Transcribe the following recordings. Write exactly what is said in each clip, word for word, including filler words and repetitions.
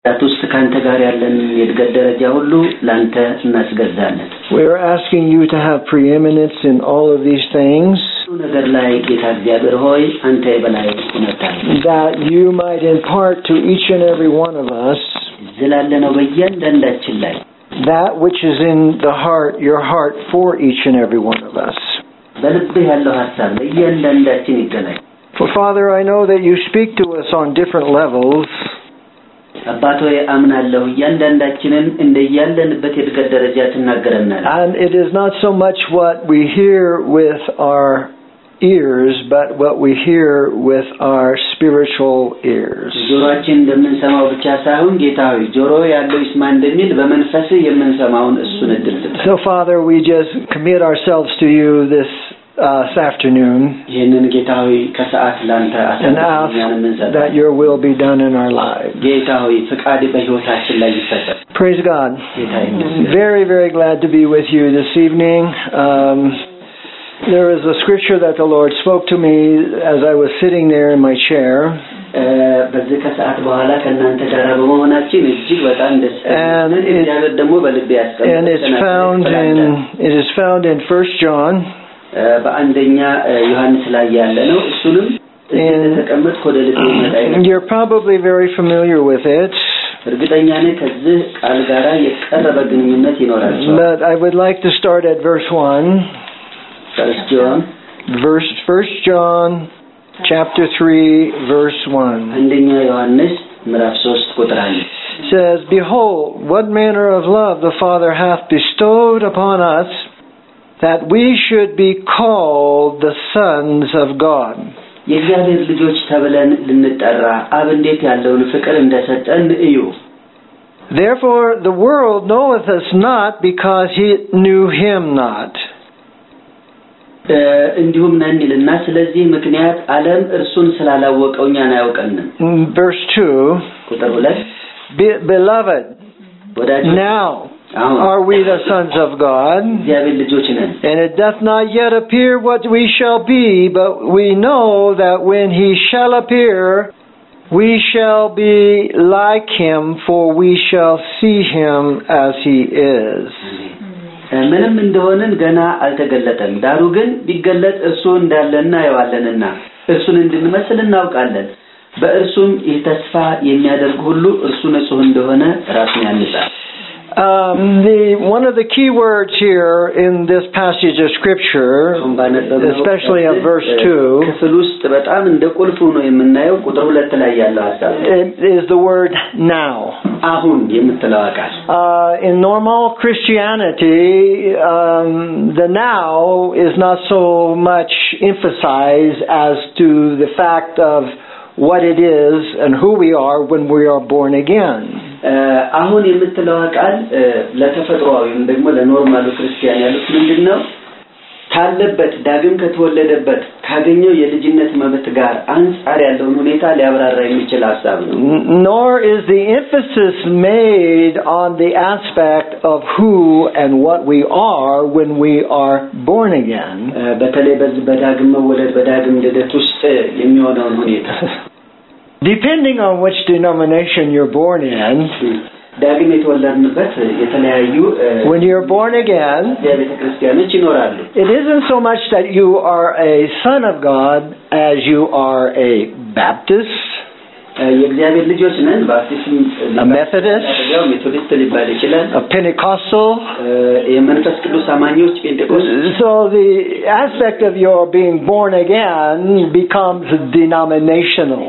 አቱስ ካንተ ጋር ያለን የድገት ደረጃ ሁሉ ላንተ እናስገዛለን We are asking you to have preeminence in all of these things ነገር ላይ ጌታ እግዚአብሔር ሆይ አንተ የበላይ ሆነታል that you might impart to each and every one of us ዘላለነው በእያንዳንዳችን ላይ that which is in the heart your heart for each and every one of us በልብህ ያለው ሐሳብ በእያንዳንዳችን ይገናኝ For Father I know that you speak to us on different levels አባቶዬ አምናለሁ እያንዳንዳችንን እንደያለንበት የድገት ደረጃ ተናገረናል And it is not so much what we hear with our ears but what we hear with our spiritual ears ጆሮአችን እንደምንሰማው ብቻ ሳይሆን ጌታዬ ጆሮ ያለው ይስማ እንደሚል በመንፈስ የምንሰማውን እሱን እድል So Father we just commit ourselves to you this Uh, this afternoon ይሄንን ጌታዬ ከሰዓት ላንተ አሰናኛን that your will be done in our lives ጌታዬ ፍቃድ በህይወታችን ላይ ይፈጸም Praise God Very very glad to be with you this evening um there is a scripture that the Lord spoke to me as I was sitting there in my chair በዚህ ከሰዓት በኋላ ከናንተ ጋር በመሆናችን እጅግ በጣም ደስ ይላል እግዚአብሔር ደግሞ በልቤ ያስቀመጠው And it's found in it is found in First John በአንደኛ ዮሐንስ ላይ ያለ ነው እሱንም ተቀመጥኩ ወደ ልቤ መጣይ You're probably very familiar with it እርግጠኛ ነኝ ከዚህ ቃል ጋራ የቀረበ ግንኙነት ይኖራል But I would like to start at verse one First John verse First John chapter three verse one አንደኛ ዮሐንስ ምዕራፍ ሶስት ቁጥር አንድ says Behold what manner of love the Father hath bestowed upon us that we should be called the sons of God የእግዚአብሔር ልጆች ተብለን ልንጠራ አብ እንዴት ያለውን ፍቅር እንደሰጠን እዩ Therefore the world knoweth us not because he knew him not እንዲሁም ነን ይልና ስለዚህ ምክንያት ዓለም እርሱን ስላላወቀው እኛን አያውቀንም Verse two ቁጥር ሁለት Beloved now are we the sons of God and it doth not yet appear what we shall be but we know that when he shall appear we shall be like him for we shall see him as he is ምንም እንደሆነን ገና አልተገለጠም ዳሩ ግን ቢገለጥ እርሱ እንዳለና ያዋለንና እርሱን እንድንመስል እናውቃለን በእርሱም የተስፋ የሚያደርግ ሁሉ እርሱ ንጹህ እንደሆነ ራሱን ያንጻል Um, the one of the key words here in this passage of scripture especially in verse two ክፍል ውስጥ በጣም እንደ ቁልፍ ነው የምናየው ቁጥር ሁለት ላይ ያለው ሐሳብ is the word now አሁን የምትለው ቃል uh in normal Christianity um the now is not so much emphasized as to the fact of what it is and who we are when we are born again አሁን የምትለው ቃል ለተፈጥሯዊም ደግሞ ለኖርማሉ ክርስቲያን ያሉት ምንድነው ካለበት ዳግም ከተወለደበት ካገኘው የልጅነት መብት ጋር አንፃር ያለውን ሁኔታ ሊያብራራ የሚችል ሐሳብ ነው Nor is the emphasis made on the aspect of who and what we are when we are born again በተለይ በዚህ በዳግም መወለድ በዳግም ልደት ውስጥ የሚሆነውን ሁኔታ Depending on which denomination you're born in ዳግም የተወለድንበት የተለያዩ when you're born again ቤተክርስቲያኖች ይኖራሉ It isn't so much that you are a son of God as you are a Baptist የእግዚአብሔር ልጆች ነን ባፕቲስም a Methodist ያው ሜቶዲስት ሊባል ይችላል a Pentecostal የመንፈስ ቅዱስ አማኞች ጴንጤቆስት So the aspect of your being born again becomes denominational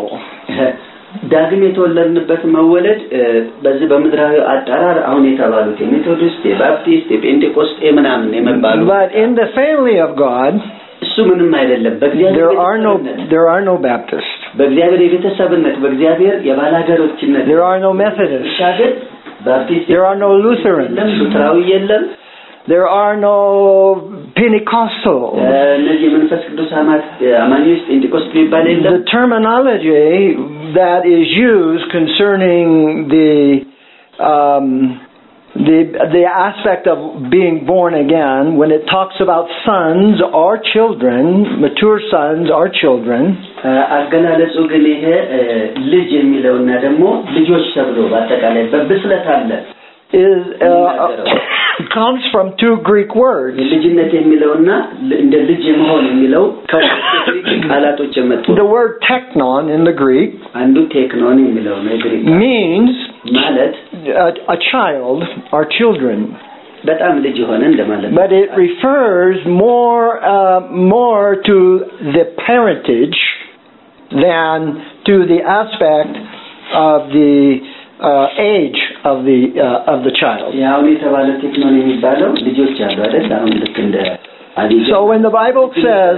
ዳግም የተወለድንበት መወለድ በዚህ በመድራዊ አጠራር አሁን የተባሉት ሜቶዲስት የባፕቲስት የጴንጤቆስት የምናምን የመባሉ But in the family of God እሱ ምንም አይደለም በእግዚአብሔር there are no there are no Baptists በእግዚአብሔር የቤተሰብነት በእግዚአብሔር የባላገሮችነት there are no Methodists ባፕቲስት there are no Lutherans ሉትራዊ የለም there are no Pentecostal እነዚህ መንፈስ ቅዱስ አማኞች ጴንጤቆስት ሊባል የለም The terminology that is used concerning the um the the aspect of being born again, when it talks about sons or children, mature sons or children, አገላለጹ ግን ይሄ ልጅ የሚለውና ደግሞ ልጆች ተብሎ በአጠቃላይ በብስለት አለ is uh, comes from two Greek words. ልጅነት የሚለውና እንደ ልጅ መሆን የሚለው ከግሪክ ቃላቶች የመጡ The word teknon in the Greek አንዱ ቴክኖን የሚለው ነው ግሪክ means ማለት a, a child or children. በጣም ልጅ ሆነ እንደማለት ነው. But it refers more uh, more to the parentage than to the aspect of the uh, age of the uh, of the child. ያው የተባለው ቴክኖን የሚባለው ልጆች አሉ አይደል? አሁን ልክ እንደ So when the Bible says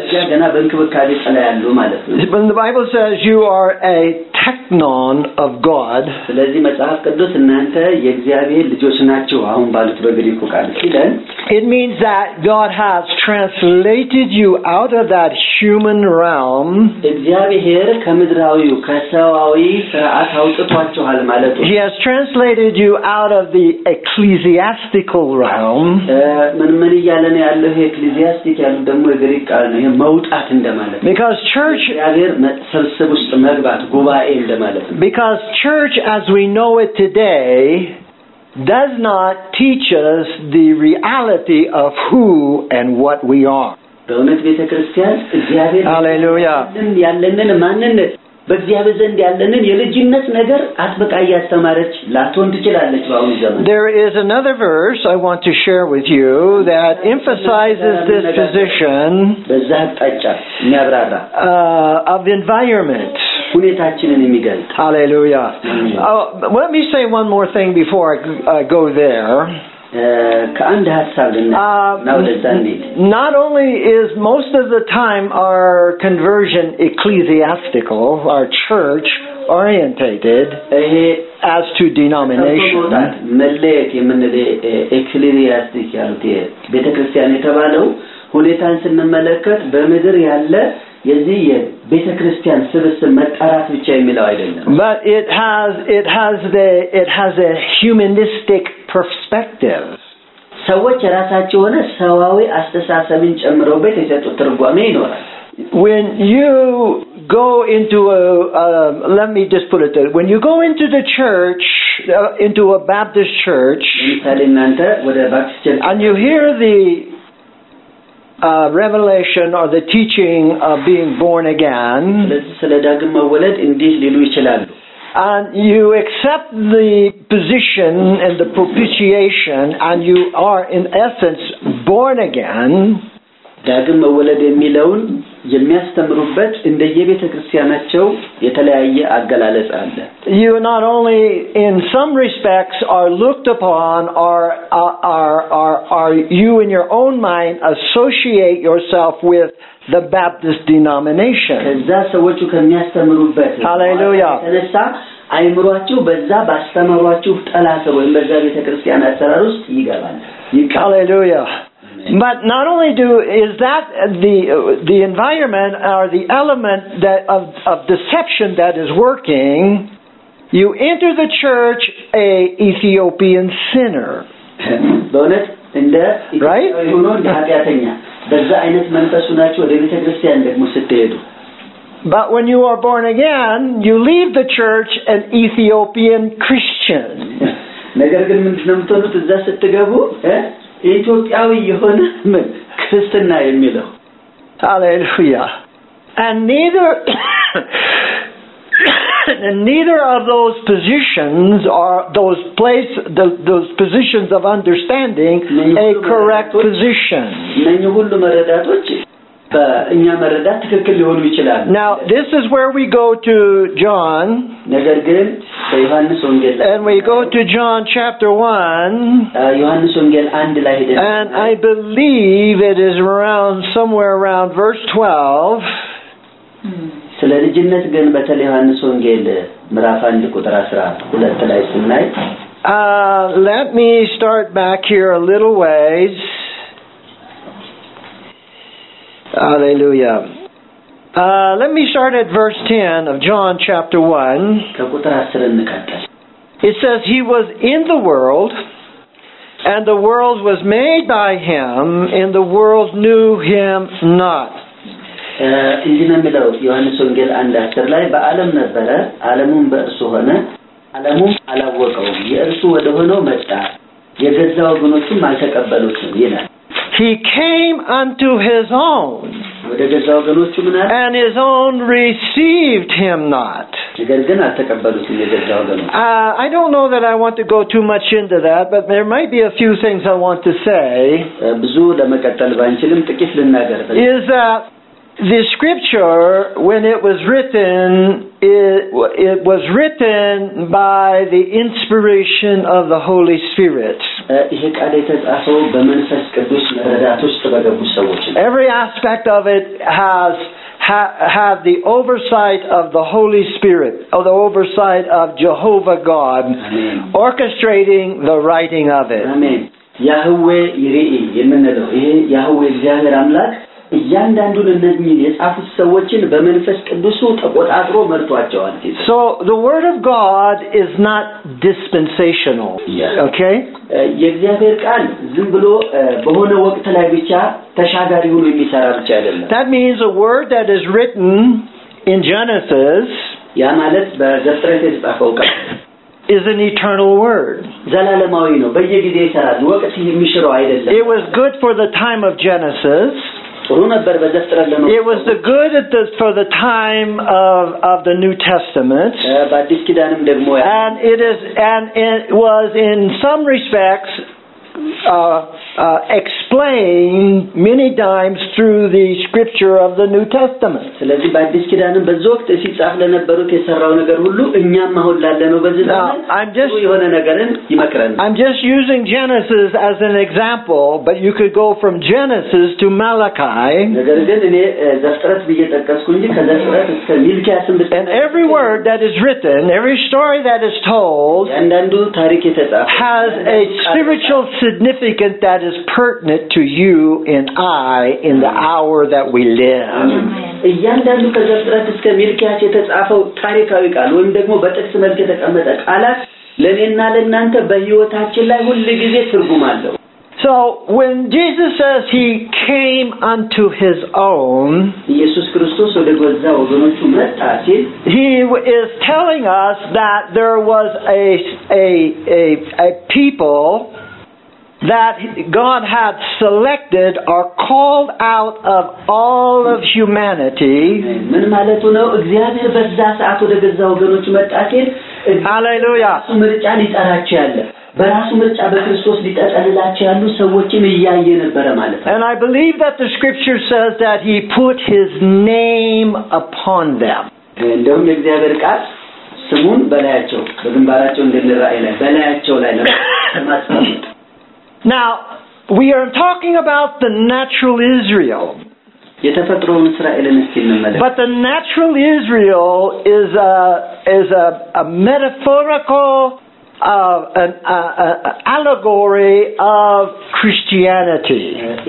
when the Bible says you are a teknon of God, it means that God has translated you out of that human realm. He has translated you out of the ecclesiastical realm. Because church because church as we know it today does not teach us the reality of who and what we are. Hallelujah. በእግዚአብሔር ዘንድ ያለንን የልጅነት ነገር አጥብቃ ያስተማረች ላትሆን ትችላለች ባሁን ዘመን There is another verse I want to share with you that emphasizes this position በዛ አቅጣጫ የሚያብራራ of environment ሁኔታችንን የሚገልጥ Hallelujah. Uh, let me say one more thing before I uh, go there. ከአንድ ሐሳብ ነው ለዛኔ Not only is most of the time our conversion ecclesiastical, our church orientated as to denomination, መለየት የምንለው ecclesiastic ያሉት ቤተክርስቲያን የተባለው ሁኔታን ስንመለከት በምድር ያለ የዚህ የቤተክርስቲያን ስብስብ መጣራት ብቻ የሚለው አይደለም. But it has it has the it has a humanistic perspective. ሰዎች ራሳቸው ሆነ ሰዋዊ አስተሳሰብን ጨምረውበት የሰጡት ትርጓሜ ይኖራል. When you go into a uh, let me just put it there. When you go into the church uh, into a Baptist church and you hear the Uh, revelation or the teaching of being born again, and you accept the position and the propitiation, and you are in essence born again, ዳግም መወለድ የሚለውን የሚያስተምሩበት እንደየቤተክርስቲያናቸው የተለያየ አገላለጽ አለ. You not only in some respects are looked upon or are are are you in your own mind associate yourself with the Baptist denomination. ከዛ ሰዎቹ ከሚያስተምሩበት Hallelujah. ተነሳ አይምሯቸው በዛ ባስተማሯቸው ጠላት ወይም በዛ ቤተክርስቲያን አሰራር ውስጥ ይገባል. Hallelujah. But not only do is that the the environment or the element that of of deception that is working, you enter the church a Ethiopian sinner. በእውነት እንደ right? ሆኖ ኃጢአተኛ በዛ አይነት መንፈሱ ናቸው ወደ ቤተክርስቲያን ደግሞ ስትሄዱ. But when you are born again, you leave the church an Ethiopian Christian. ነገር ግን ምንድነው የምትሆኑት እዛ ስትገቡ ኢትዮጵያዊ የሆነ ምን ክርስትና የሚለው Hallelujah. And neither and neither of those positions are those place the, those positions of understanding a correct position. እነኚህ ሁሉ መረዳቶች በእኛ መረዳት ትክክል ሊሆኑ ይችላል. Now this is where we go to John. ነገር ግን በዮሐንስ ወንጌል and we go to John chapter one. ዮሐንስ ወንጌል አንድ ላይ ሄደን and I believe it is around somewhere around verse twelve. ስለ ልጅነት ግን በተለይ ዮሐንስ ወንጌል ምዕራፍ አንድ ቁጥር አስራ ሁለት ላይ ስናይ uh let me start back here a little ways. Hallelujah. Uh, let me start at verse ten of John chapter one. It says, He was in the world, And the world was made by him, and the world knew him not. እንዲህ ነው ዮሐንስ ወንጌል አንድ አስር ላይ በዓለም ነበረ ዓለሙም በእርሱ ሆነ ዓለሙም አላወቀውም የእርሱ ወደ ሆነው መጣ የገዛ ወገኖቹም አልተቀበሉትም ይላል He came unto his own ወደ ገዛ ወገኖቹ ምን አለ and his own received him not ነገር ግን አልተቀበሉትም የገዛ ወገኖቹ I don't know that I want to go too much into that but there might be a few things I want to say ብዙ ለመቀጠል ባንችልም ጥቂት ልናገር is that the scripture, when it was written, it, it was written by the inspiration of the Holy Spirit. Every aspect of it has ha, had the oversight of the Holy Spirit, or the oversight of Jehovah God, Amen. Orchestrating the writing of it. Amen. Yahweh Yirei, የምንለው ይሄ ያህዌ እግዚአብሔር አምላክ እያንዳንዱን እነዚህ የጻፉት ሰዎችን በመንፈስ ቅዱስ ተቆጣጥሮ መርቷቸዋል So the word of God is not dispensational yes. okay የእግዚአብሔር ቃል ዝም ብሎ በሆነ ወቅት ላይ ብቻ ተሻጋሪ ሆኖ የሚሰራ ብቻ አይደለም That means a word that is written in Genesis ያ ማለት በዘፍጥረት የተጻፈው ቃል is an eternal word ዘላለማዊ ነው በየጊዜው ይሰራል ወቅት የሚሽረው አይደለም It was good for the time of Genesis It was the good at the, for the time of, of the New Testament. And it is and it was in some respects uh, uh, explained many times through the scripture of the New Testament. Now, I'm just I'm just using Genesis as an example, but you could go from Genesis to Malachi. And every word that is written, every story that is told, has a spiritual significance that is pertinent to you and I in the hour that we live. እያንዳንዱ ከዘፍጥረት እስከ ሚልኪያስ የተጻፈው ታሪካዊ ቃል ወይም ደግሞ በጥቅስ መልክ የተቀመጠ ቃላት ለኔና ለናንተ በህይወታችን ላይ ሁሉ ጊዜ ትርጉም አለው So when Jesus says he came unto his own, ኢየሱስ ክርስቶስ ወደ ገዛ ወገኖቹ መጣ ሲል he is telling us that there was a a a, a people that God had selected or called out of all of humanity. ምን ማለቱ ነው እግዚአብሔር በዛ ሰዓት ወደ ገዛ ወገኖቹ መጣ ሲል ሃሌሉያ ምርጫ ሊጠራቸው ያለ በራሱ ምርጫ በክርስቶስ ሊጠቀልላቸው ያሉ ሰዎችን እያየ ነበር ማለት ነው And I believe that the scripture says that he put his name upon them. እንደውም የእግዚአብሔር ቃል ስሙን በላያቸው በግንባራቸው እንደነራእይ ላይ በላያቸው ላይ ለማስቀመጥ Now, we are talking about the natural Israel. But the natural Israel is a, is a, a metaphorical, uh, an uh, uh, allegory of Christianity.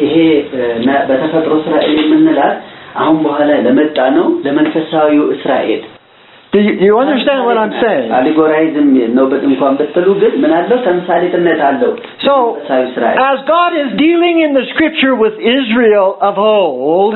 Do you, do you understand what I'm saying? So, as God is dealing in the scripture with Israel of old,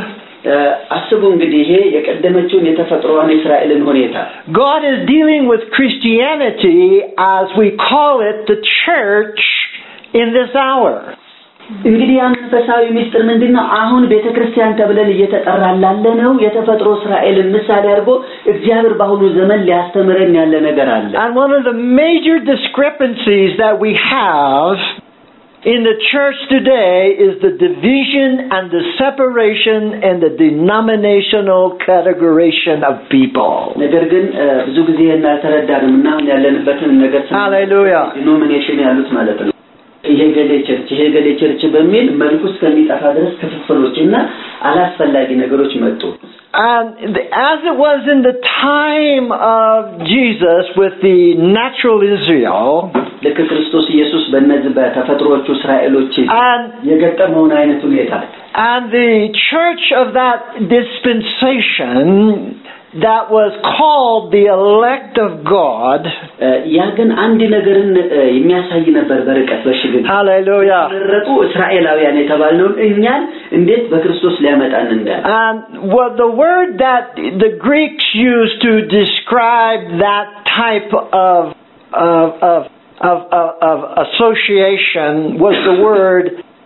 God is dealing with Christianity as we call it the church in this hour. እንግዲህ አንፈሳዊ ሚስጥር ምንድነው አሁን ቤተክርስቲያን ተብለን እየተጠራላለ ነው የተፈጥሮ እስራኤልን ምሳሌ አድርጎ እግዚአብሔር በአሁኑ ዘመን ሊያስተምረን ያለ ነገር አለ And one of the major discrepancies that we have in the church today is the division and the separation and the denominational categorization of people. ነገር ግን ብዙ ጊዜ እናተረዳንም እና ያለንበትን ነገር Hallelujah. denomination ያሉት ማለት ነው ይሄ ገሌ ቸርች ይሄ ገሌ ቸርች በሚል መልኩ እስከሚጠፋ ድረስ ክፍፍሎችና አላስፈላጊ ነገሮች መጡ And as it was in the time of Jesus with the natural Israel, ልክ ክርስቶስ ኢየሱስ በእነዚህ በተፈጥሮቹ እስራኤሎች የገጠመውን አይነት ሁኔታ and the church of that dispensation that was called the elect of God. ያ ግን አንድ ነገርን የሚያሳይ ነበር በርቀት በሽግግ Hallelujah. ተመረጡ እስራኤላውያን የተባልነው እኛን እንዴት በክርስቶስ ሊያመጣን እንዳለ And what the word that the Greeks used to describe that type of of of of, of, of association was the word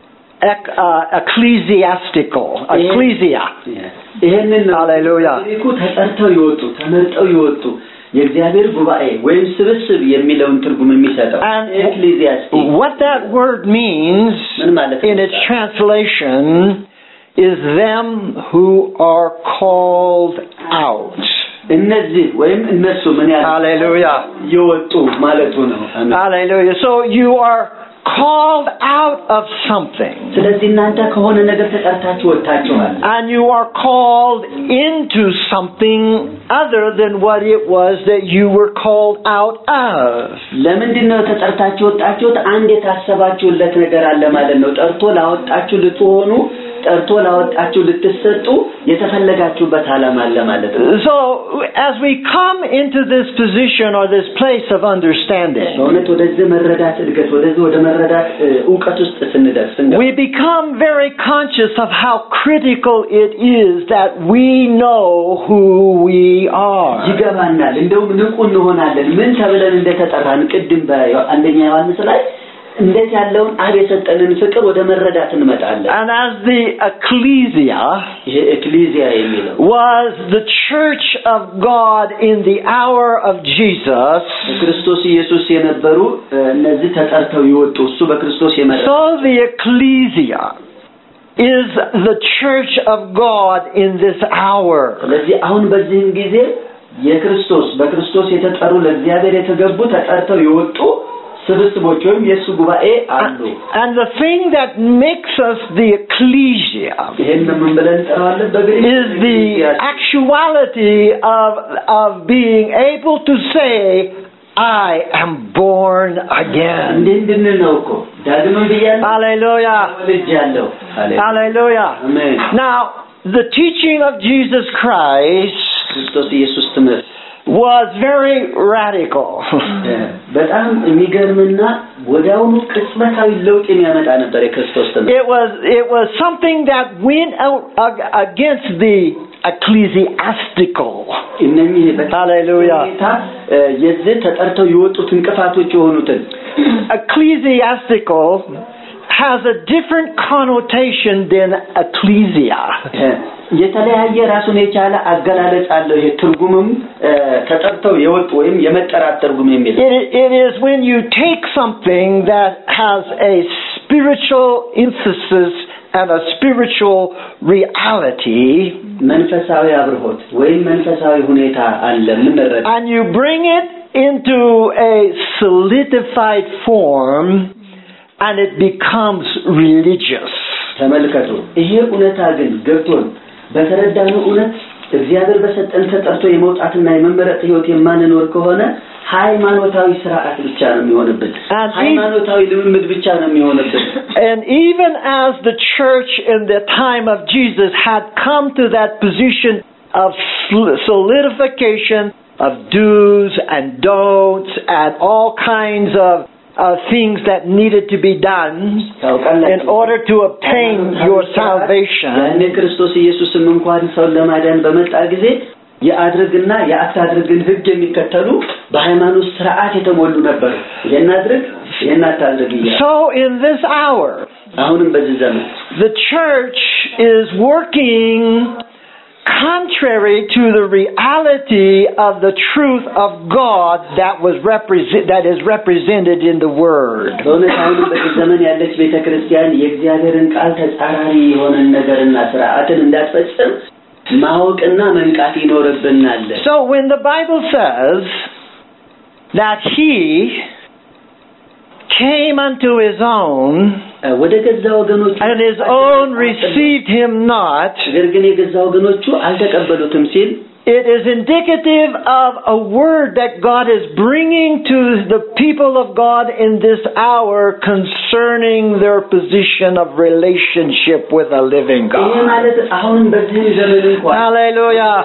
uh, ecclesiastical, ecclesia. ይሄንን Hallelujah. ግሪኩ ተጠርተው ይወጡ ተመርጠው ይወጡ የእግዚአብሔር ጉባኤ ወይም ስብስብ የሚለውን ትርጉም የሚሰጠው ecclesiastic. What that word means in its translation is them who are called out. እነዚህ ወይም እነሱ ምን ያህል Hallelujah. ይወጡ ማለቱ ነው Hallelujah. So you are called out of something. ስለዚህ እናንተ ከሆነ ነገር ተጠርታችሁ ወጣችኋል. And you are called into something other than what it was that you were called out of. ለምንድን ነው ተጠርታችሁ ወጣችሁት? አንድ የታሰባችሁለት ነገር አለ ማለት ነው። ጠርቶ ላወጣችሁ ልትሆኑ ጠርቶ ላወጣችሁ ልትሰጡ የተፈለጋችሁበት ዓላማ አለ ማለት ነው። So as we come into this position or this place of understanding, እውነት ወደዚህ መረዳት እድገት ወደዚህ ወደ መረዳት ዕውቀት ውስጥ ስንደርስ we become very conscious of how critical it is that we know who we are. ይገባናል እንደውም ንቁ እንሆናለን ምን ተብለን እንደተጠራን ቅድም በአንደኛ ዮሐንስ ላይ እንዴት ያለውን አብ የሰጠንን ፍቅር ወደ መረዳት እንመጣለን And as the ecclesia ይሄ ecclesia የሚለው was the church of God in the hour of Jesus, ክርስቶስ ኢየሱስ የነበሩ እነዚህ ተጠርተው ይወጡ እሱ በክርስቶስ የመረጠ so the ecclesia is the church of God in this hour. ስለዚህ አሁን በዚህ ጊዜ የክርስቶስ በክርስቶስ የተጠሩ ለእግዚአብሔር የተገቡ ተጠርተው ይወጡ ስብስቦች ወይም የሱ ጉባኤ አሉ And the thing that makes us the ecclesia is the actuality of of being able to say I am born again. Hallelujah. Hallelujah. Amen. Now the teaching of Jesus Christ was very radical. በጣም የሚገርምና ወዲያውኑ ቅጽበታዊ ለውጥ የሚያመጣ ነበር የክርስቶስ ትምህርት It was it was something that went out against the ecclesiastical. Hallelujah. የዚህ ተጠርተው የወጡት እንቅፋቶች የሆኑትን ecclesiastical has a different connotation than ecclesia. የተለያየ ራሱን የቻለ አገላለጽ አለው ይሄ ትርጉምም ተጠርተው የወጡ ወይም የመጠራት ትርጉም የሚል It is when you take something that has a spiritual emphasis and a spiritual reality መንፈሳዊ አብርሆት ወይም መንፈሳዊ ሁኔታ አለ ምንረዳ and you bring it into a solidified form and it becomes religious. ተመልከቱ ይሄ እውነታ ግን ገብቶን በተረዳነው እውነት እግዚአብሔር በሰጠን ተጠርቶ የመውጣትና የመመረጥ ህይወት የማንኖር ከሆነ ሃይማኖታዊ ስርዓት ብቻ ነው የሚሆንበት ሃይማኖታዊ ልምምድ ብቻ ነው የሚሆንበት And even as the church in the time of Jesus had come to that position of solidification of do's and don'ts and all kinds of Uh, things that needed to be done in order to obtain your salvation. ያኔ ክርስቶስ ኢየሱስም እንኳን ሰው ለማዳን በመጣ ጊዜ ያድርግና ያታድርግን ህግ የሚከተሉ በሃይማኖት ስርዓት የተሞሉ ነበሩ የናድርግ የናታድርግ ይያ So in this hour አሁንም በዚህ ዘመን the church is working contrary to the reality of the truth of God that was represent that is represented in the word. በእውነት አሁን በዚህ ዘመን ያለች ቤተክርስቲያን የእግዚአብሔርን ቃል ተጻራሪ የሆነ ነገርና ስርዓትን እንዳትፈጽም ማወቅና መንቃት ይኖርብናል. So when the Bible says that he came unto his own ወደ ገዛ ወገኖቹ and his own received him not, ነገር ግን የገዛ ወገኖቹ አልተቀበሉትም ሲል it is indicative of a word that God is bringing to the people of God in this hour concerning concerning their position of relationship with a living God. Hallelujah.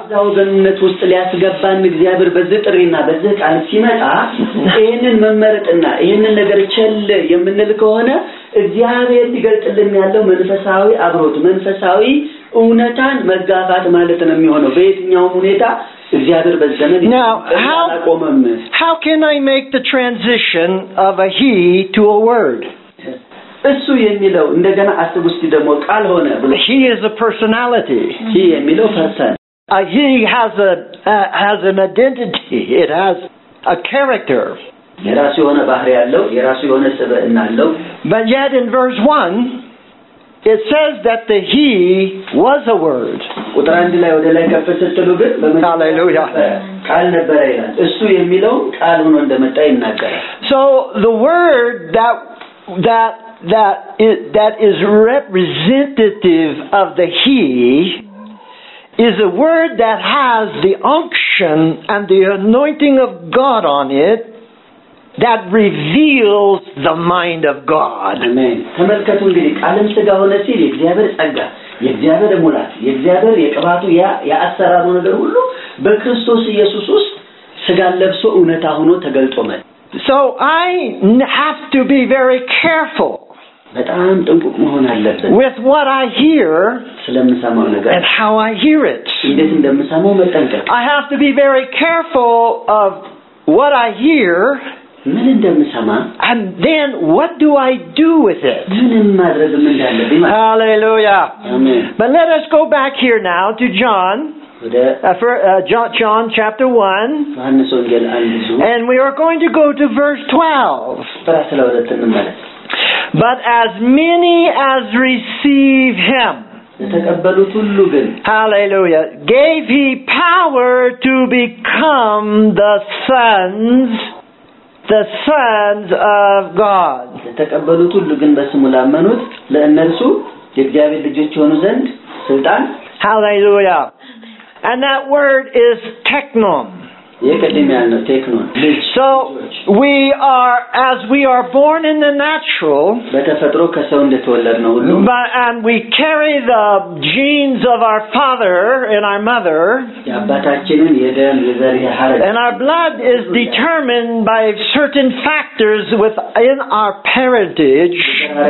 እግዚአብሔር ሊገልጥልን ያለው መንፈሳዊ አብሮት መንፈሳዊ እውነታን መጋፋት ማለት ነው የሚሆነው በየትኛው ሁኔታ እግዚአብሔር በዘመን አቆመም How can I make the transition of a he to a word? እሱ የሚለው እንደገና አስቡስቲ ደግሞ ቃል ሆነ he is a personality. he የሚለው person a he has a uh, has an identity. It has a character. የራሱ የሆነ ባህሪ ያለው የራሱ የሆነ ስብዕና አለው But yet in verse one it says that the he was a word. ቁጥር አንድ ላይ ወደ ላይ ከፍ ስትሉ ግን Hallelujah. ቃል ነበር ይላል እሱ የሚለው ቃል ሆኖ እንደመጣ ይናገራል So the word that that that is, that is representative of the he is a word that has the unction and the anointing of God on it that reveals the mind of God. Amen. ተመልከቱ እንግዲህ ቃልም ሥጋ ሆነ ሲል የእግዚአብሔር ጸጋ የእግዚአብሔር ሙላት የእግዚአብሔር የቅባቱ ያ ያሰራሩ ነገር ሁሉ በክርስቶስ ኢየሱስ ውስጥ ሥጋ ለብሶ እውነታ ሆኖ ተገልጦ መጣ So I have to be very careful በጣም ጥንቁቅ መሆን አለብን with what I hear ስለምሰማው ነገር and how I hear it. እንዴት እንደምሰማው መጠንቀቅ I have to be very careful of what I hear ምን እንደምሰማ and then what do I do with it? ምን ማድረግ እንዳለብኝ Hallelujah. Amen. But let us go back here now to John. Uh, for, uh, John, John chapter one. And we are going to go to verse twelve. But as many as receive him, hallelujah, gave he power to become the sons the sons of God. Hallelujah. And that word is teknon. So we are, as we are born in the natural, but, and we carry the genes of our father and our mother, and our blood is determined by certain factors within our parentage.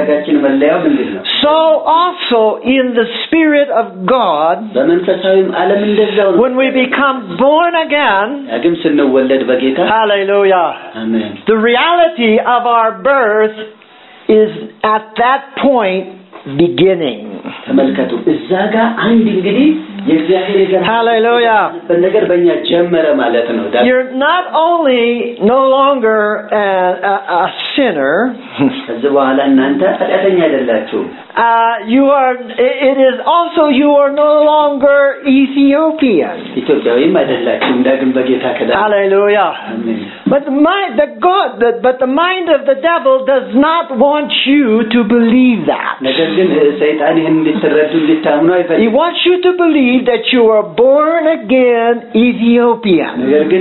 So also in the Spirit of God, when we become born again, hallelujah, Amen. the reality of our birth is at that point beginning. Hallelujah. You're not only no longer a, a, a sinner, uh, you are, it is also you are no longer Ethiopian. Hallelujah. Amen. But the mind, the God, the, but the mind of the devil does not want you to believe that. He wants you to believe that you are born again Ethiopian.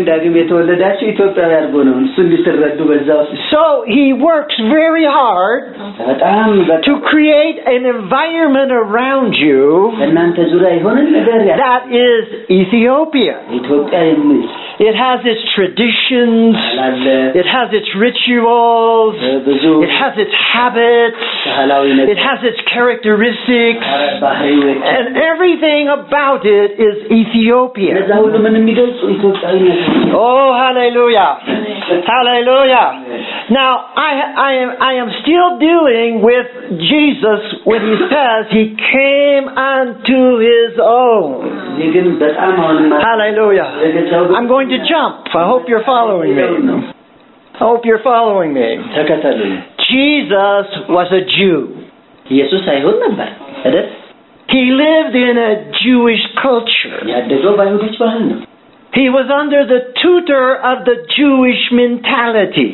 So he works very hard to create an environment around you that is Ethiopian. It has its traditions, it has its rituals, it has its habits, it has its characteristics, and everything about it is Ethiopian. Oh, hallelujah. Hallelujah. Now, I, I, am, I am still dealing with Jesus when he says he came unto his own. Hallelujah. I'm going to jump. I hope you're following me. I hope you're following me. Jesus was a Jew. He lived in a Jewish culture. He was under the tutor of the Jewish mentality.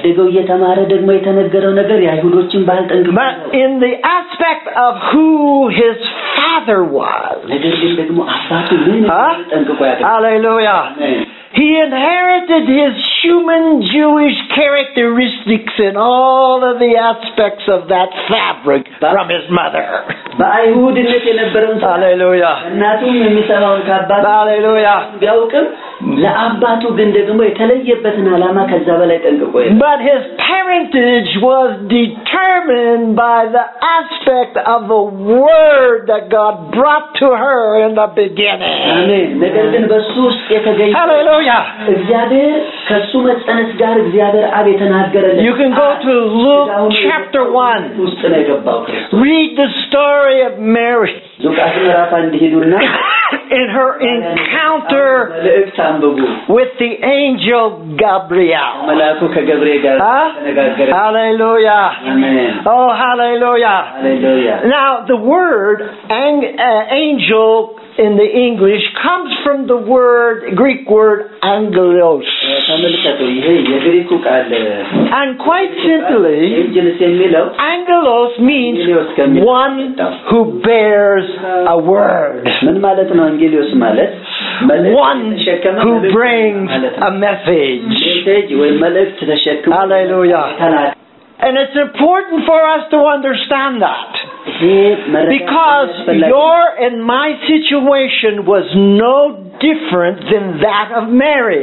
But in the aspect of who his father was. Huh? Hallelujah. He inherited his human Jewish characteristics in all of the aspects of that fabric from his mother. በአይሁድነት የነበረውን Hallelujah. እናቱም የሚሰማውን ከአባቱ Hallelujah. ቢያውቅም ለአባቱ ግን ደግሞ የተለየበትን ዓላማ ከዛ በላይ ጠንቅቆ ይላል. But his parentage was determined by the aspect of the word that God brought to her in the beginning. Amen. ነገር ግን በሱ ውስጥ የተገኘ Hallelujah. እግዚአብሔር ከሱ መጸነስ ጋር እግዚአብሔር አብ የተናገረለት. You can go to Luke chapter one. ውስጥ ነው የገባው ክርስቶስ. Read the story of Mary. ሉቃስ ምዕራፍ አንድ ሄዱና in her encounter መልእክት አንብቡ. with the angel Gabriel. መልአኩ ከገብርኤል ጋር ተነጋገረ. Hallelujah. Amen. Oh, hallelujah. Hallelujah. Now the word ang- uh, angel in the English comes from the word Greek word angelos. ተመልከቱ ይሄ የግሪኩ ቃል And quite simply አንጀልስ የሚለው angelos means one who bears a word. ምን ማለት ነው አንጌሊዮስ ማለት? One who brings a message. Hallelujah. And it's important for us to understand that. Because your and my situation was no different than that of Mary.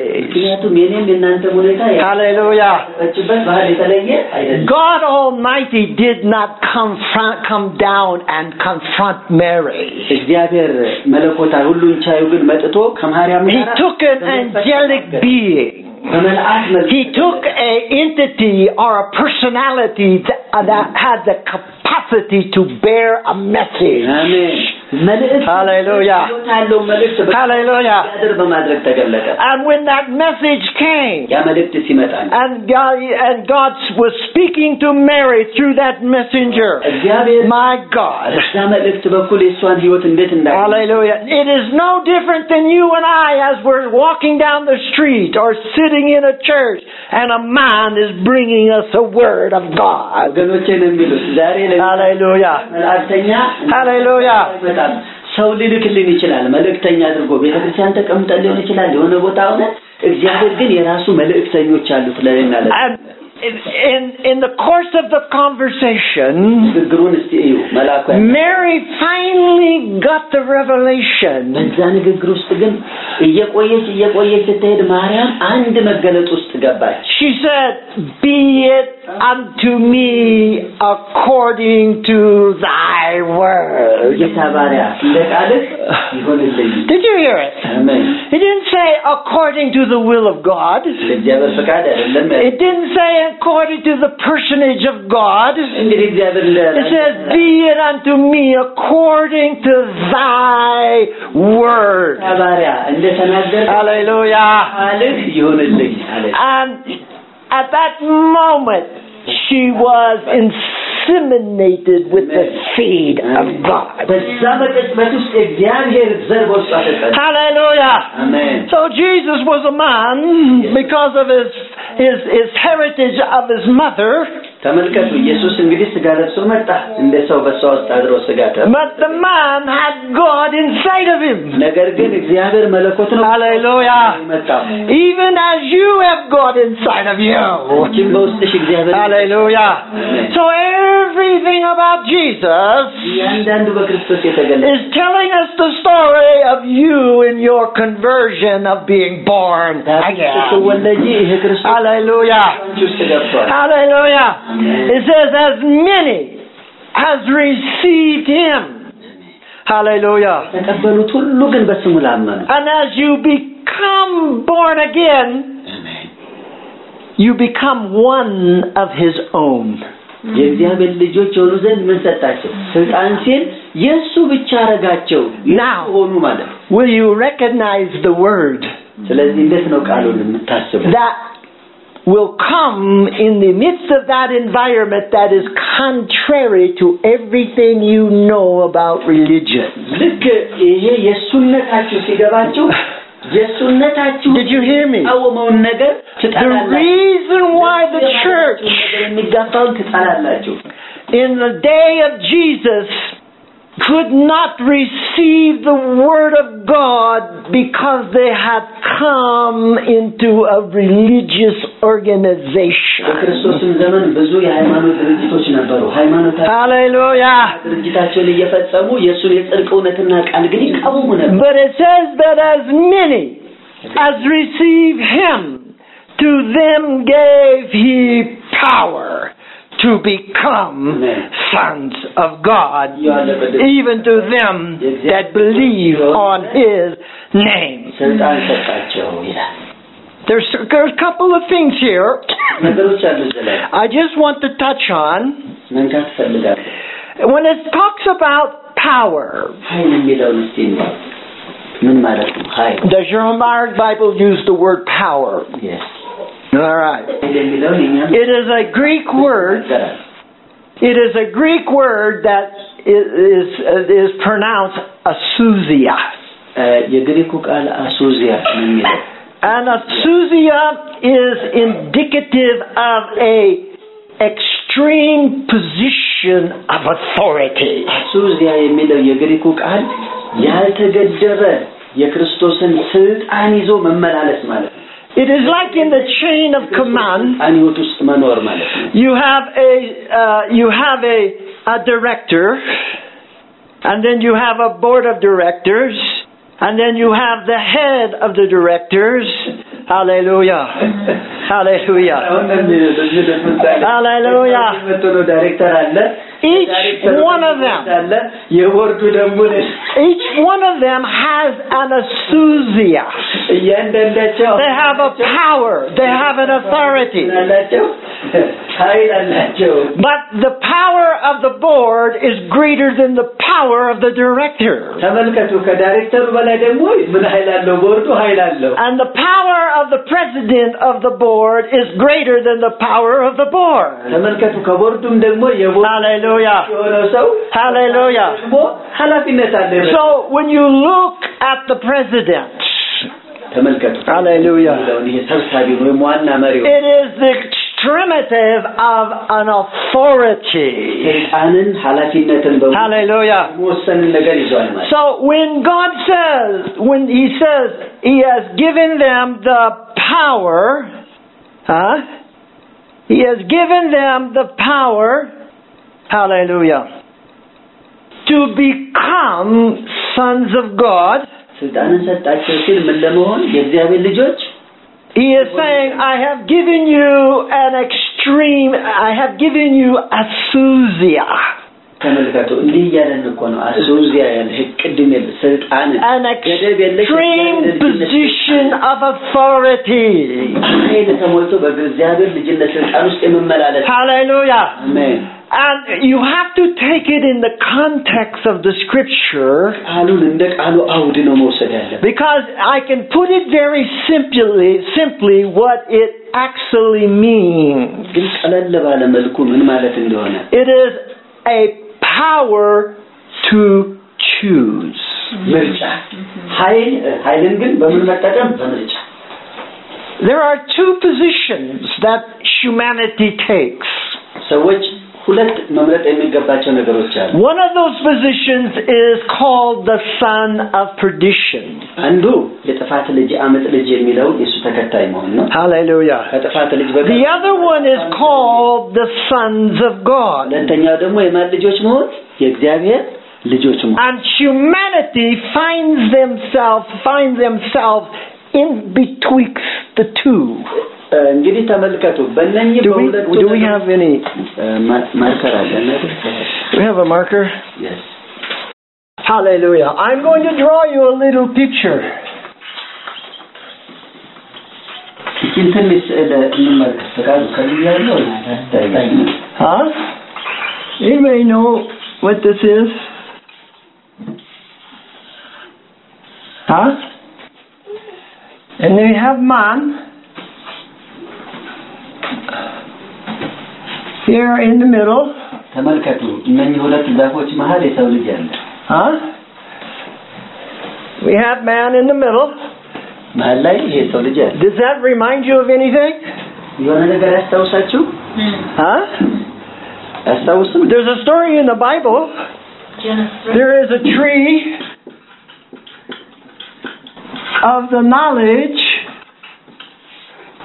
Hallelujah. God Almighty did not confront, come down and confront Mary. He took an angelic being. He took an entity or a personality that, that had the capacity to bear a message. Amen. Hallelujah. Hallelujah. And when that message came, and God, and God was speaking to Mary through that messenger, my God. Hallelujah. It is no different than you and I as we're walking down the street or sitting in a church and a man is bringing us a word of God. Hallelujah. Hallelujah. ሰው ሊልክልን ይችላል መልእክተኛ አድርጎ ቤተክርስቲያን ተቀምጠን ሊሆን ይችላል የሆነ ቦታ ሆነ እግዚአብሔር ግን የራሱ መልእክተኞች አሉት ለእኛ ለእኛ In, in the course of the conversation, Mary finally got the revelation. She said, "Be it unto me according to thy word." Did you hear it? Amen. It didn't say according to the will of God. It didn't say according to the personage of God. It says, "Be it unto me according to thy word." Hallelujah. And at that moment, she was inseminated with the seed of God. Hallelujah. Amen. So Jesus was a man because of his his his heritage of his mother. ተመልከቱ ኢየሱስ እንግዲህ ስጋ ለብሶ መጣ እንደ ሰው በሰው ውስጥ አድሮ ስጋ ተባለ But the man had God inside of him. ነገር ግን እግዚአብሔር መለኮት ነው Hallelujah. መጣው Even as you have God inside of you. ኪም በውስጥሽ እግዚአብሔር Hallelujah. So everything about Jesus እያንዳንዱ በክርስቶስ የተገለጠ is telling us the story of you in your conversion of being born again. Hallelujah. Hallelujah. It says, as many as received him. Hallelujah. And as you become born again, you become one of his own. የእግዚአብሔር ልጆች ሆኑ ዘንድ ምን ሰጣቸው ስልጣን ሲል ኢየሱስ ብቻ አረጋቸው ሆኑ ማለት will you recognize the word ስለዚህ እንዴት ነው ቃሉን የምታስቡት that will come in the midst of that environment that is contrary to everything you know about religion ልክ ይሄ የሱነታችሁ ሲገባችሁ Did you hear me? The reason why the church in the day of Jesus could not receive the word of God because they had come into a religious organization. በክርስቶስም ዘመን ብዙ የሃይማኖት ድርጅቶች ነበሩ። ሃይማኖት Hallelujah. ድርጅታቸውን እየፈጸሙ የሱን የጽድቅ እውነትና ቃል ግን ይቃወሙ ነበር። But it says that as many as receive him, to them gave he power to become sons of God, even to them that believe on his name. There's, there's a couple of things here I just want to touch on. When it talks about power, does your Bible use the word power? Yes. All right. It is a Greek word. It is a Greek word that is is, is pronounced asousia. And asousia is indicative of a extreme position of authority. asousia የሚለው የግሪኩ ቃል ያልተገደበ የክርስቶስን ስልጣን ይዞ መመላለስ ማለት ነው። It is like in the chain of command. You have a uh, you have a a director, and then you have a board of directors, and then you have the head of the directors. Hallelujah. Hallelujah. Hallelujah. Each one of them, each one of them has an asousia. They have a power. They have an authority. But the power of the board is greater than the power of the director. And the power of the president of the board is greater than the power of the board. Hallelujah. Hallelujah. So when you look at the president, hallelujah, it is the extremity of an authority. Hallelujah. So when God says, when he says he has given them the power, huh? He has given them the power, hallelujah, to become sons of God. He is saying, I have given you an extreme, I have given you asousia. An extreme position of authority. Hallelujah. Amen. And you have to take it in the context of the scripture, because I can put it very simply, simply what it actually means. It is a power to choose. There are two positions that humanity takes. One of those positions is called the son of perdition. Hallelujah. The other one is called the sons of God. And humanity finds themselves find themselves in betwixt the two. Do we, do we have any marker? Do we have a marker? Yes. Hallelujah. I'm going to draw you a little picture. Huh? Anybody know what this is? Huh? And then you have man. Here in the middle. Huh? We have man in the middle. Does that remind you of anything? Huh? There's a story in the Bible. There is a tree of the knowledge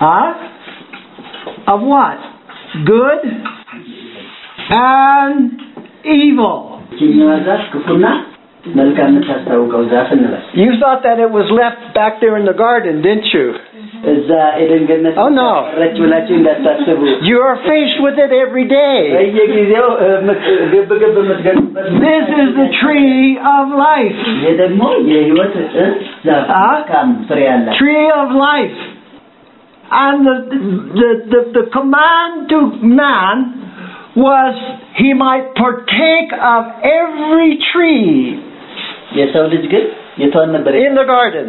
Huh? Of what? Good and evil. You thought that it was left back there in the garden, didn't you? Oh no. You are faced with it every day. This is the tree of life. Huh? Tree of life. And the, the, the, the command to man was he might partake of every tree in the garden.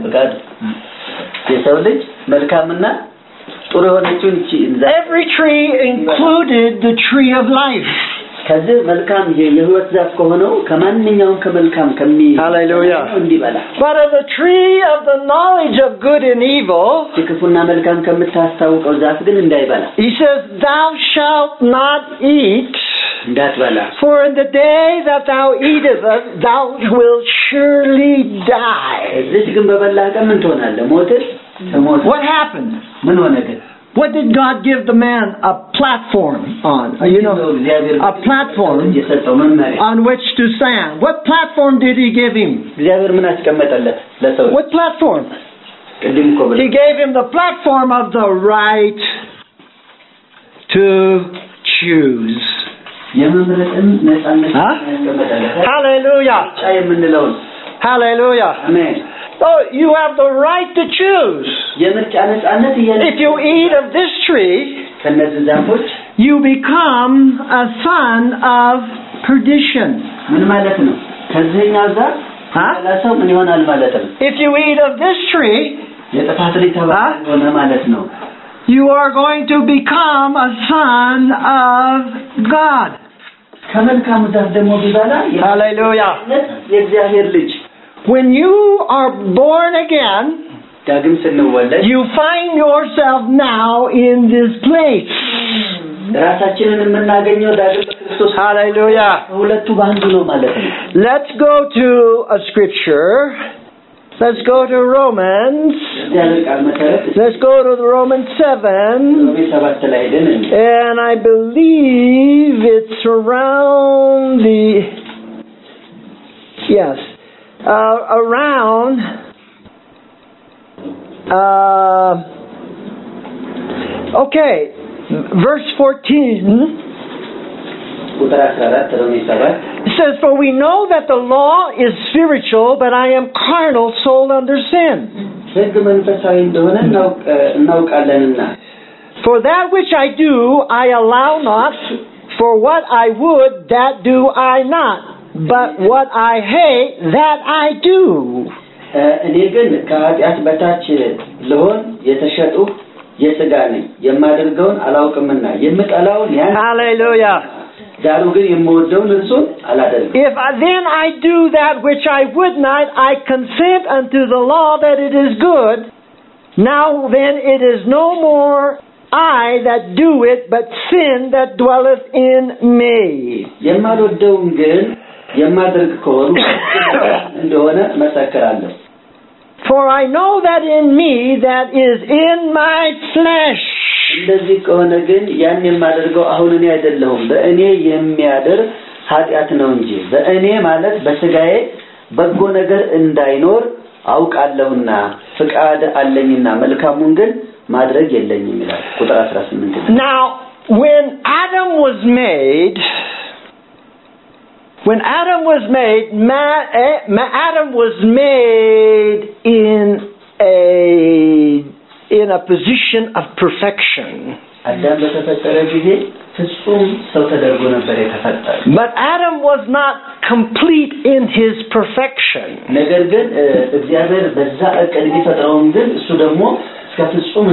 Every tree included the tree of life. Hallelujah. But of the tree of the knowledge of good and evil, he says, thou shalt not eat, for in the day that thou eatest it, thou wilt surely die. What happened? What did God give the man a platform on? You know, a platform on which to stand. What platform did he give him? What platform? He gave him the platform of the right to choose. Huh? Hallelujah. Hallelujah. Amen. So you have the right to choose. If you eat of this tree, you become a son of perdition. Huh? If you eat of this tree, huh? You are going to become a son of God. Hallelujah. When you are born again, you find yourself now in this place. Hallelujah. Let's go to a scripture. Let's go to Romans. Let's go to the Romans seven. And I believe it's around the... Yes. Uh, around uh, okay, verse fourteen. It says, for we know that the law is spiritual, but I am carnal, sold under sin. For that which I do, I allow not, for what I would, that do I not. But what I hate, that I do. Hallelujah. If I, then I do that which I would not, I consent unto the law that it is good. Now then it is no more I that do it, but sin that dwelleth in me. For I know that in me, that is in my flesh. Now, when Adam was made, when Adam was made, Adam was made in a in a position of perfection. But Adam was not complete in his perfection. So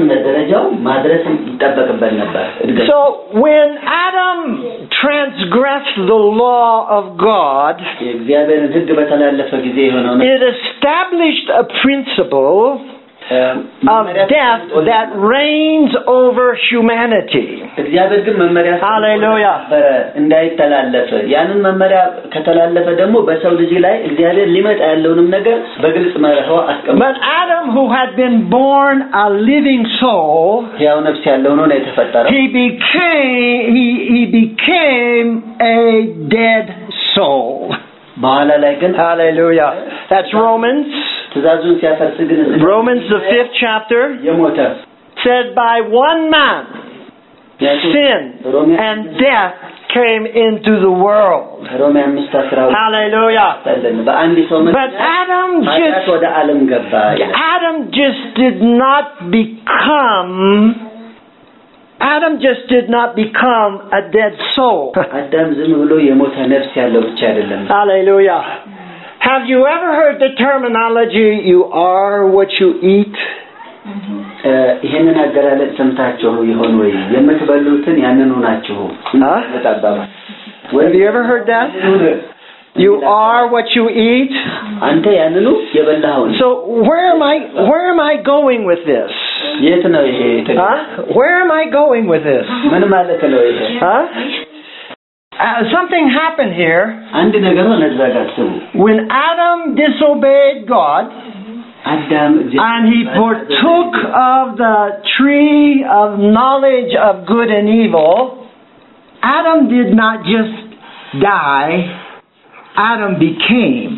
when Adam transgressed the law of God, it established a principle of death that reigns over humanity. እግዚአብሔር ግን መመሪያ Hallelujah. እንዳይተላለፈ ያንን መመሪያ ከተላለፈ ደግሞ በሰው ልጅ ላይ እግዚአብሔር ሊመጣ ያለውንም ነገር በግልጽ መርሆ አስቀምጧል. But Adam, who had been born a living soul, ያው ነፍስ ያለው ነው የተፈጠረው. He became he he became a dead soul. በኋላ ላይ ግን Hallelujah. That's Romans. ትእዛዙን ሲያፈርስ ግን Romans the fifth chapter የሞተ said by one man sin and death came into the world. ሮሜ አምስት አስራ ሁለት Hallelujah. በአንድ ሰው But Adam just ወደ ዓለም ገባ. Adam just did not become Adam just did not become a dead soul. አዳም ዝም ብሎ የሞተ ነፍስ ያለው ብቻ አይደለም. Hallelujah. Have you ever heard the terminology you are what you eat? ይሄንን አገላለጽ ሰምታችሁ ይሆን ወይ? የምትበሉትን ያንኑ ናችሁ. ተጣጣባ. Have you ever heard that? You are what you eat. አንተ ያንኑ የበላኸው. So where am I where am I going with this? የት ነው ይሄ? Where am I going with this? ምን ማለት ነው ይሄ? Huh? Uh, something happened here. አንድ ነገር ሆነ እዛ ጋር ስሙ. When Adam disobeyed God, Adam and he partook of the tree of knowledge of good and evil, Adam did not just die, Adam became.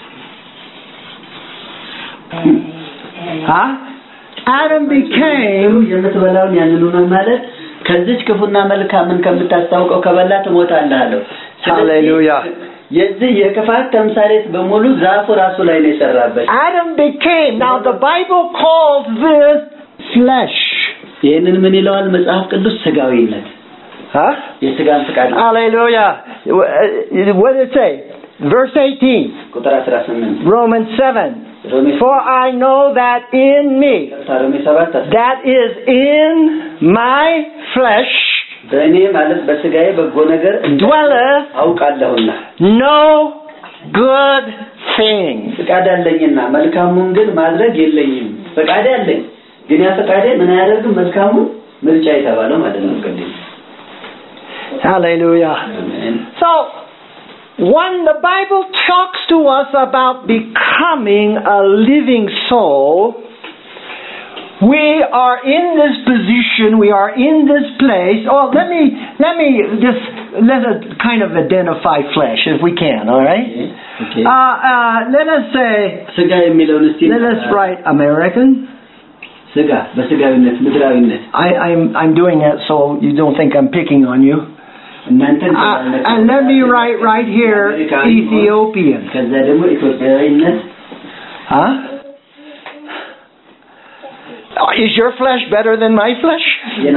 Huh? Adam became. የምትበላውን ያንኑ ነው ማለት ከዚህ ክፉና መልካምን ከምታስተዋውቀው ከበላ ትሞታለህ አለው. Hallelujah. የዚህ የክፋት ተምሳሌት በሙሉ ዛፉ ራሱ ላይ ነው የሰራበት. Adam became. Now the Bible calls this flesh. ይሄንን ምን ይለዋል መጽሐፍ ቅዱስ? ስጋዊነት. Huh? የስጋን ፍቃድ. Hallelujah. What did it say? Verse eighteen. ቁጥር አስራ ስምንት. Romans seven. For I know that in me, that is in my flesh, dwelleth no good thing. Hallelujah. Amen. So, when the Bible talks to us about becoming a living soul, we are in this position, we are in this place. Oh, let me let me just let us kind of identify flesh if we can, all right? Okay. Uh, uh, let us say, let us write American. I, I'm, I'm doing that so you don't think I'm picking on you. Uh, and let me write right here Ethiopian. Huh? Is your flesh better than my flesh?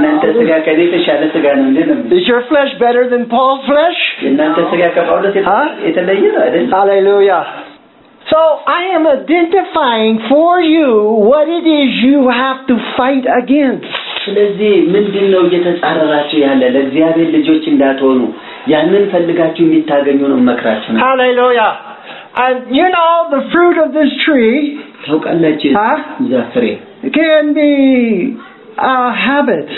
Is your flesh better than Paul's flesh? Huh? Hallelujah. So I am identifying for you what it is you have to fight against. ስለዚህ ምንድነው እየተጻረራችሁ ያለ ለእግዚአብሔር ልጆች እንዳትሆኑ ያንን ፈልጋችሁ እንድታገኙ ነው መከራችሁ ነው. Hallelujah. And you know the fruit of this tree ታውቃላችሁ ዛፍሬ can be uh, habits,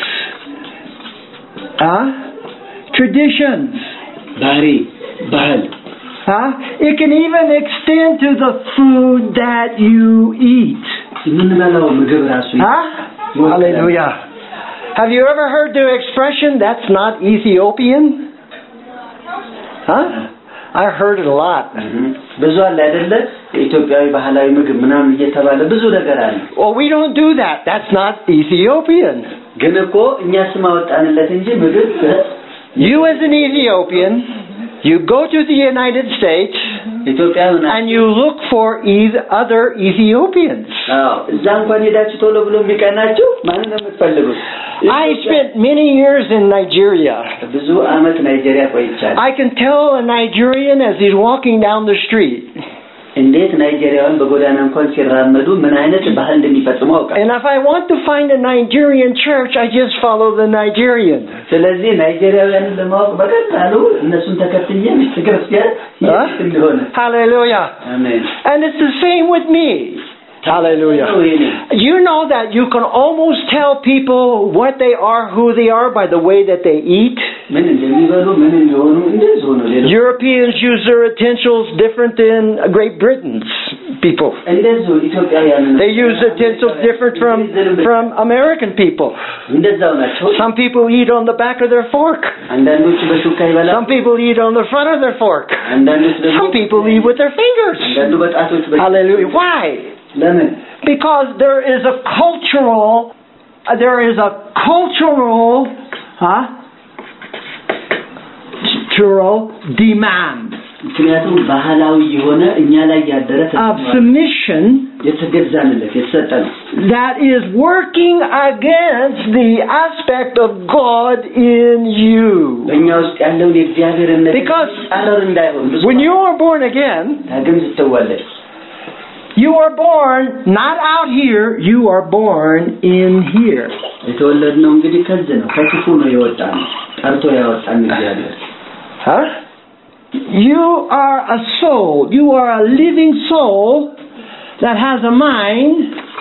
uh, traditions, ባህሪ ባህል. Huh? It can even extend to the food that you eat. Huh? Hallelujah. Have you ever heard the expression, that's not Ethiopian? Huh? I heard it a lot. Well, we don't do that. That's not Ethiopian. You as an Ethiopian, you go to the United States and you look for either other Ethiopians. I spent many years in Nigeria. I can tell a Nigerian as he's walking down the street. And if I want to find a Nigerian church, I just follow the Nigerian. Huh? Hallelujah. Amen. And it's the same with me. Hallelujah. You know that you can almost tell people what they are, who they are, by the way that they eat. Europeans use their utensils different than Great Britain's people. They use utensils different from, from American people. Some people eat on the back of their fork. Some people eat on the front of their fork. Some people eat with their fingers. Hallelujah. Why? Because there is a cultural, uh, there is a cultural, huh? Cultural demand of submission that is working against the aspect of God in you. Because when you are born again, you are born not out here, you are born in here. Huh? You are a soul. You are a living soul that has a mind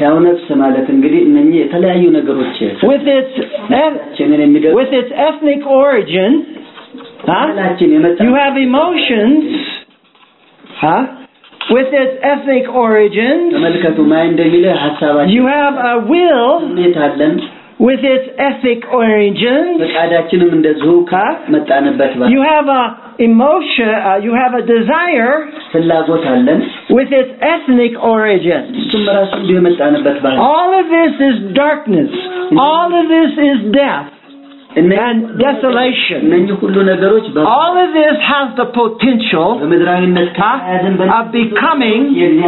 with its with its ethnic origin. Huh? You have emotions. Huh? With its ethnic origins. You have a will with its ethnic origins. Huh? You have a emotion, uh, you have a desire with its ethnic origins. All of this is darkness. All of this is death and desolation. All of this has the potential uh, of becoming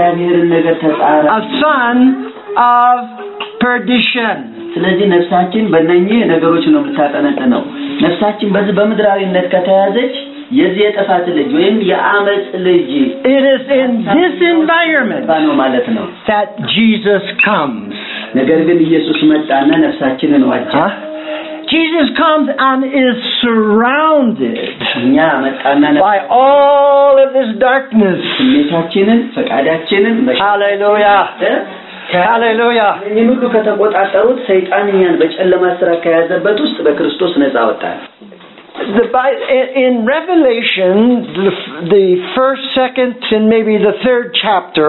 a son of perdition. ስለዚህ ነፍሳችን በእነኚህ ነገሮች ነው የምታጠነጥነው። ነፍሳችን በዚህ በምድራዊነት ከተያዘች የዚህ የጥፋት ልጅ ወይም የአመጽ ልጅ it is in this environment ነው ማለት ነው that Jesus comes. ነገር ግን ኢየሱስ መጣና ነፍሳችንን ዋጀ። Jesus comes and is surrounded እኛ መጣና by all of this darkness. ስሜታችንን ፈቃዳችንን Hallelujah. Hallelujah. ሁሉ ከተቆጣጠሩት ሰይጣን እኛን በጨለማ ስራ ከያዘበት ውስጥ በክርስቶስ ነፃ ወጣን። The in Revelation, the, the first, second, and maybe the third chapter,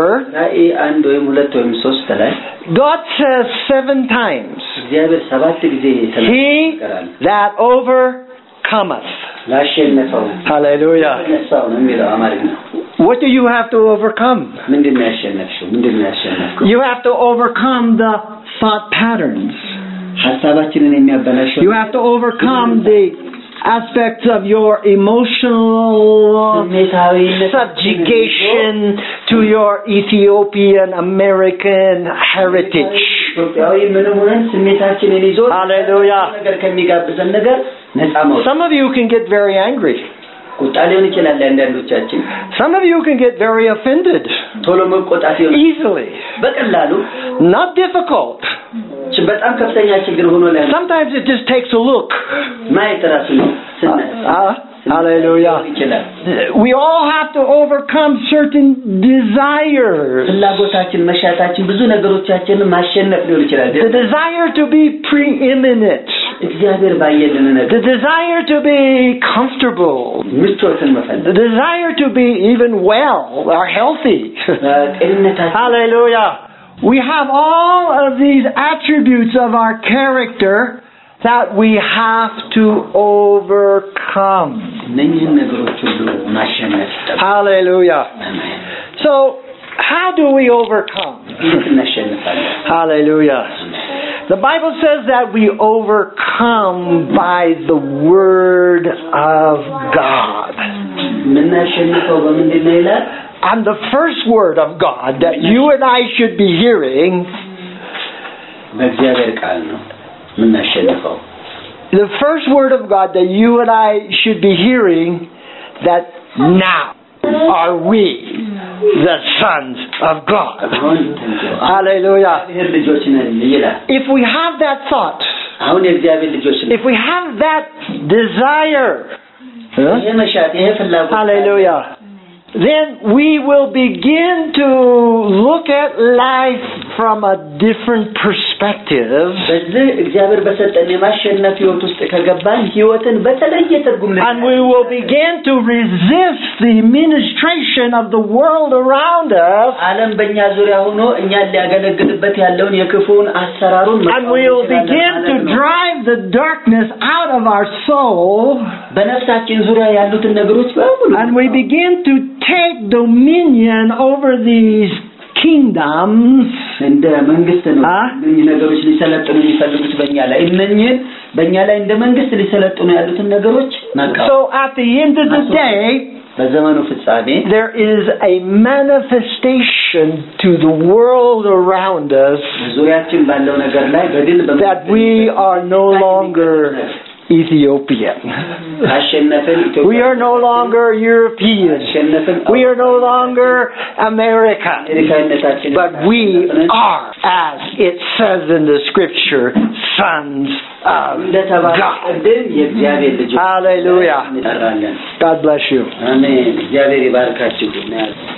God says seven times, He that overcometh. Hallelujah. What do you have to overcome? You have to overcome the thought patterns. You have to overcome the aspects of your emotional subjugation to your Ethiopian American heritage. Hallelujah. Some of you can get very angry. Some of you can get very offended easily. Not difficult. Sometimes it just takes a look. Uh, uh, hallelujah. We all have to overcome certain desires. The desire to be preeminent. The desire to be comfortable. The desire to be even well or healthy. Hallelujah. We have all of these attributes of our character that we have to overcome. Hallelujah. So, how do we overcome? Hallelujah. The Bible says that we overcome by the Word of God. And the first Word of God that you and I should be hearing, the first Word of God that you and I should be hearing, that now are we the sons of God. Hallelujah. If we have that thought, if we have that desire, huh? Hallelujah, then we will begin to look at life from a different perspective. በዚህ እግዚአብሔር በሰጠን የማሸነፍ ሕይወት ውስጥ ከገባን ሕይወትን በተለየ ትርጉም and we will begin to resist the ministration of the world around us. ዓለም በእኛ ዙሪያ ሆኖ እኛን ሊያገለግልበት ያለውን የክፉውን አሰራሩን and we will begin to drive the darkness out of our soul. በነፍሳችን ዙሪያ ያሉትን ነገሮች በሙሉ and we begin to take dominion over these kingdoms. እንደ መንግስት ነው እነኚህ ነገሮች ሊሰለጥኑ የሚፈልጉት በእኛ ላይ እነኚህን በእኛ ላይ እንደ መንግስት ሊሰለጥኑ ያሉትን ነገሮች ናቃው so at the end of the day በዘመኑ ፍጻሜ there is a manifestation to the world around us ዙሪያችን ባለው ነገር ላይ በግል that we are no longer Ethiopian. We are no longer European. We are no longer American. But we are, as it says in the scripture, sons of God. Hallelujah. God bless you. Amen.